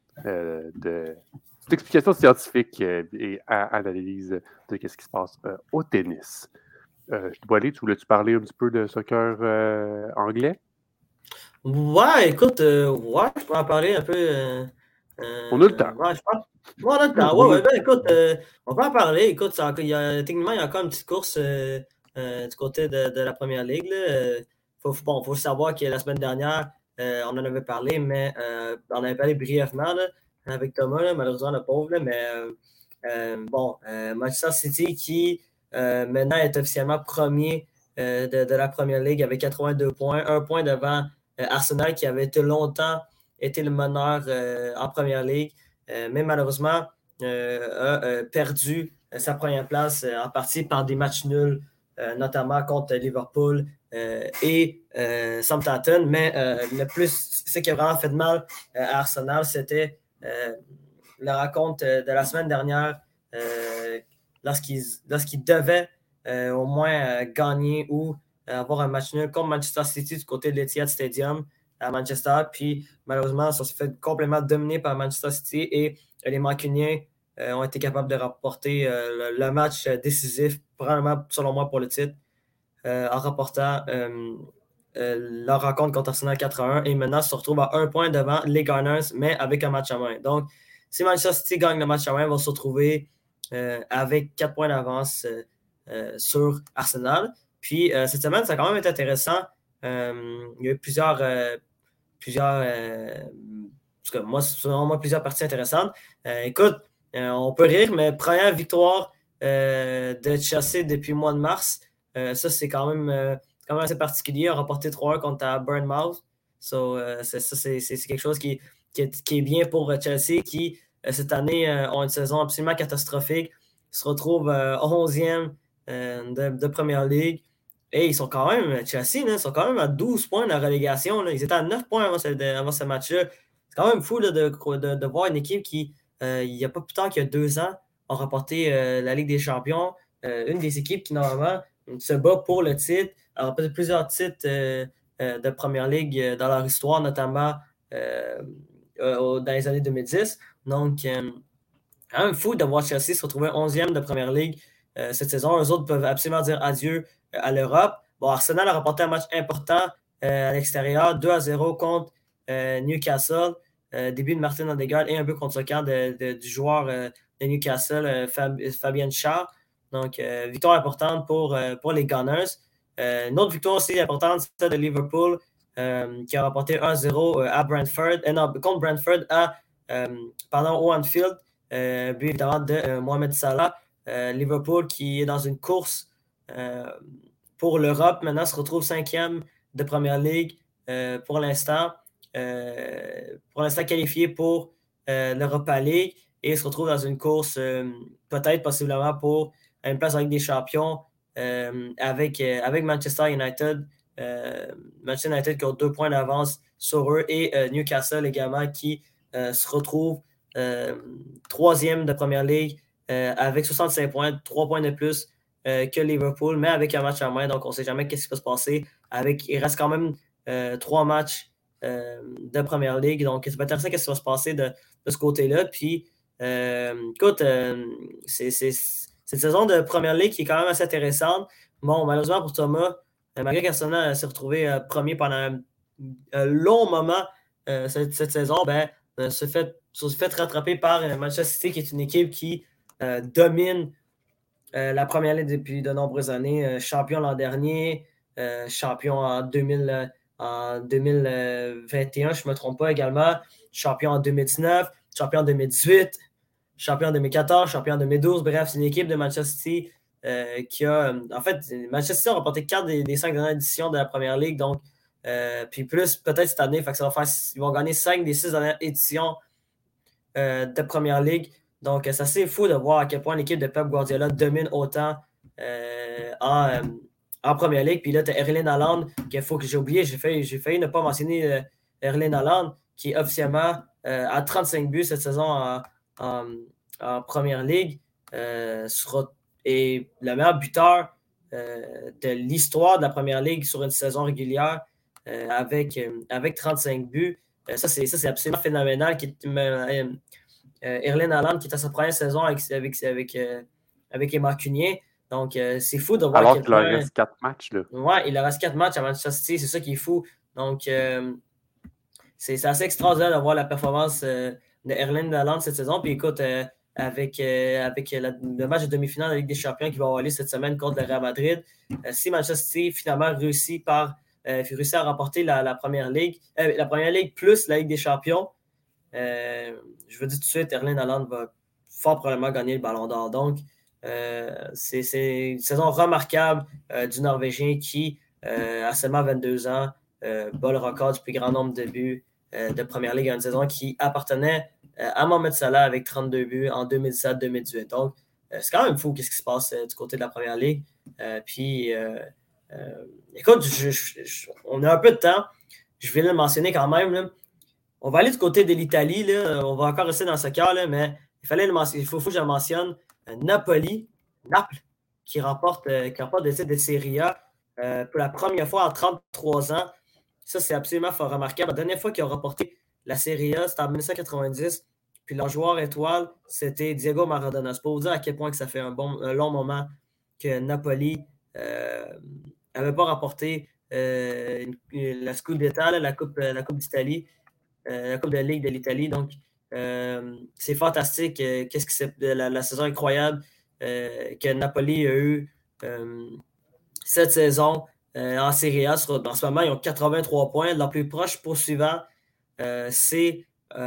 scientifique et analyse de ce qui se passe au tennis. Je dois aller, tu voulais-tu parler un petit peu de soccer anglais? Ouais, écoute, je peux en parler un peu. On a le temps. Ouais, je pense. On a le temps. Ouais, ben écoute, on peut en parler. Écoute, techniquement, il y a encore une petite course du côté de la Première Ligue. Faut savoir que la semaine dernière, on en avait parlé, mais on avait parlé brièvement là, avec Thomas, là, malheureusement, le pauvre. Manchester City qui maintenant est officiellement premier de la Première Ligue avec 82 points, 1 point devant Arsenal qui avait longtemps été le meneur en Première Ligue, mais malheureusement a perdu sa première place en partie par des matchs nuls, notamment contre Liverpool et Southampton. Mais ce qui a vraiment fait de mal à Arsenal, c'était la rencontre de la semaine dernière lorsqu'ils devaient au moins gagner ou avoir un match nul contre Manchester City du côté de l'Etihad Stadium à Manchester. Puis malheureusement, ça s'est fait complètement dominer par Manchester City et les Mancuniens ont été capables de rapporter le match décisif, probablement selon moi pour le titre, en remportant leur rencontre contre Arsenal 4-1 et maintenant se retrouve à 1 point devant les Gunners, mais avec un match à main. Donc, si Manchester City gagne le match à main, ils vont se retrouver avec 4 points d'avance sur Arsenal. Puis, cette semaine, ça a quand même été intéressant. Il y a eu plusieurs selon moi, plusieurs parties intéressantes. Écoute, on peut rire, mais première victoire de Chelsea depuis le mois de mars. Ça, c'est quand même assez particulier. On a remporté 3-1 contre Bournemouth. C'est quelque chose qui est bien pour Chelsea qui, cette année, ont une saison absolument catastrophique. Ils se retrouvent 11e de Première Ligue. Et ils sont quand même, Chelsea, là, ils sont quand même à 12 points de la relégation. Là. Ils étaient à 9 points avant ce match-là. C'est quand même fou là, de voir une équipe qui, il n'y a pas plus tard qu'il y a 2 ans, a remporté la Ligue des Champions. Une des équipes qui, normalement, se bat pour le titre, a remporté plusieurs titres de Première Ligue dans leur histoire, notamment dans les années 2010. Donc, quand même fou de voir Chelsea se retrouver 11e de Première Ligue cette saison. Eux autres peuvent absolument dire adieu à l'Europe. Bon, Arsenal a remporté un match important à l'extérieur, 2-0 contre Newcastle. Début de Martin Odegaard et un but contre ce camp du joueur de Newcastle, Fabian Schär. Donc, victoire importante pour les Gunners. Une autre victoire aussi importante, c'est celle de Liverpool qui a remporté 1-0 à Brentford, contre Brentford au Anfield. But évidemment de Mohamed Salah. Liverpool qui est dans une course pour l'Europe, maintenant se retrouve 5e de Première Ligue pour l'instant qualifié pour l'Europa League et se retrouve dans une course peut-être possiblement pour une place en Ligue des Champions avec Manchester United. Manchester United qui a 2 points d'avance sur eux et Newcastle également qui se retrouve 3e de Première Ligue avec 65 points, 3 points de plus que Liverpool, mais avec un match en main, donc on ne sait jamais ce qui va se passer. Il reste quand même 3 matchs de Première Ligue, donc c'est intéressant ce qui va se passer de ce côté-là. Puis, écoute, c'est cette saison de Première Ligue qui est quand même assez intéressante. Bon, malheureusement pour Thomas, malgré qu'Arsenal s'est retrouvé premier pendant un long moment cette saison, se fait rattraper par Manchester City, qui est une équipe qui domine la Première Ligue depuis de nombreuses années. Champion l'an dernier, champion en 2021, je ne me trompe pas également. Champion en 2019, champion en 2018, champion en 2014, champion en 2012. Bref, c'est une équipe de Manchester City qui a... en fait, Manchester City a remporté 4 des 5 dernières éditions de la Première Ligue. Donc, puis plus peut-être cette année. Fait que ils vont gagner 5 des 6 dernières éditions de Première Ligue. Donc, c'est assez fou de voir à quel point l'équipe de Pep Guardiola domine autant en Première Ligue. Puis là, tu as Erling Haaland, qu'il faut que j'ai oublié, j'ai failli ne pas mentionner Erling Haaland, qui est officiellement à 35 buts cette saison en Première Ligue. Et le meilleur buteur de l'histoire de la Première Ligue sur une saison régulière avec 35 buts. Ça, c'est absolument phénoménal. Erling Haaland qui est à sa première saison avec les Mancuniens. Donc, c'est fou de voir. Alors qu'il leur reste 4 matchs. Là. Ouais, il leur reste 4 matchs à Manchester City. C'est ça qui est fou. Donc, c'est assez extraordinaire de voir la performance de Erling Haaland cette saison. Puis écoute, avec le match de demi-finale de la Ligue des Champions qui va avoir lieu cette semaine contre le Real Madrid, si Manchester City finalement réussit à remporter la Première Ligue plus la Ligue des Champions, je veux dire tout de suite, Erling Haaland va fort probablement gagner le Ballon d'Or. Donc, C'est une saison remarquable du Norvégien qui, à seulement 22 ans, bat le record du plus grand nombre de buts de Première Ligue en une saison qui appartenait à Mohamed Salah avec 32 buts en 2017-2018. Donc, c'est quand même fou qu'est-ce qui se passe du côté de la Première Ligue. Écoute, on a un peu de temps. Je vais le mentionner quand même. Là. On va aller du côté de l'Italie. Là. On va encore rester dans le soccer, là, mais il faut que je le mentionne. Naples, qui remporte le titre de Serie A pour la première fois en 33 ans. Ça, c'est absolument remarquable. La dernière fois qu'ils ont remporté la Serie A, c'était en 1990. Puis leur joueur étoile, c'était Diego Maradona. C'est pour vous dire à quel point que ça fait un long moment que Napoli n'avait pas remporté la Scudetto, la Coupe d'Italie, la Coupe de Ligue de l'Italie. Donc, c'est fantastique. La saison incroyable que Napoli a eue cette saison en Serie A. En ce moment, ils ont 83 points. Leur plus proche poursuivant, c'est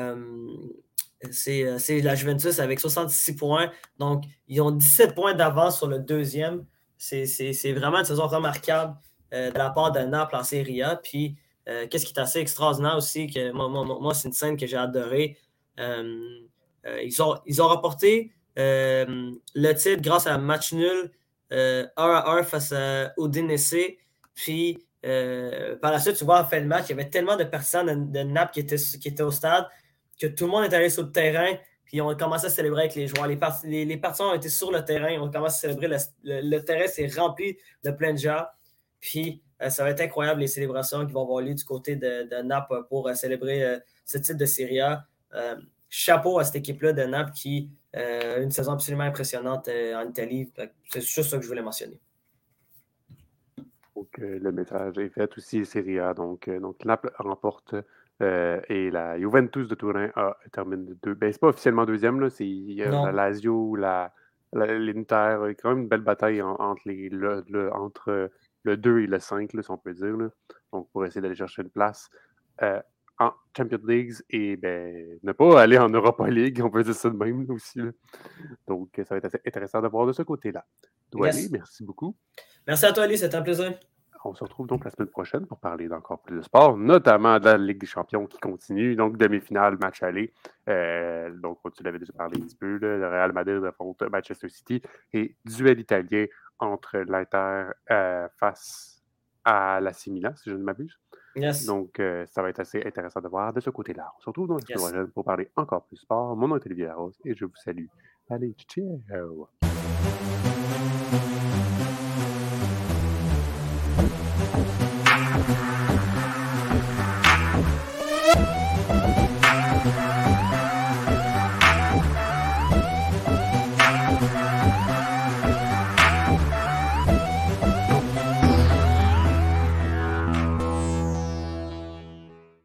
la Juventus avec 66 points. Donc, ils ont 17 points d'avance sur le deuxième. C'est vraiment une saison remarquable de la part de Naples en Serie A. Puis, qu'est-ce qui est assez extraordinaire aussi, que moi c'est une scène que j'ai adorée. Ils ont remporté le titre grâce à un match nul 1-1 face à Udinese. Puis, par la suite, tu vois, en fin de match, il y avait tellement de personnes de Naples qui étaient au stade que tout le monde est allé sur le terrain. Puis, on a commencé à célébrer avec les joueurs. Les partisans ont été sur le terrain. On a commencé à célébrer. Le terrain s'est rempli de plein de gens. Puis, ça va être incroyable les célébrations qui vont avoir lieu du côté de Naples pour célébrer ce titre de Serie A. Chapeau à cette équipe-là de Naples qui a une saison absolument impressionnante en Italie. C'est juste ça que je voulais mentionner. Donc, le message est fait aussi, Serie A. Donc Naples remporte et la Juventus de Turin termine deux. Ben, c'est pas officiellement deuxième, là. C'est la Lazio, l'Inter. Il y a quand même une belle bataille entre le 2 et le 5, là, si on peut dire. Là. Donc, pour essayer d'aller chercher une place en Champions League et ne pas aller en Europa League, on peut dire ça de même là, aussi. Là. Donc, ça va être assez intéressant de voir de ce côté-là. Douali, merci beaucoup. Merci à toi, Ali, c'était un plaisir. On se retrouve donc la semaine prochaine pour parler d'encore plus de sport, notamment de la Ligue des champions qui continue, donc demi-finale, match aller. Donc, tu l'avais déjà parlé un petit peu, là, le Real Madrid affronte Manchester City et duel italien entre l'Inter face à l'AC Milan, si je ne m'abuse. Yes. Donc, ça va être assez intéressant de voir de ce côté-là. On se retrouve donc la semaine prochaine pour parler encore plus de sport. Mon nom est Olivier Larose et je vous salue. Allez, ciao!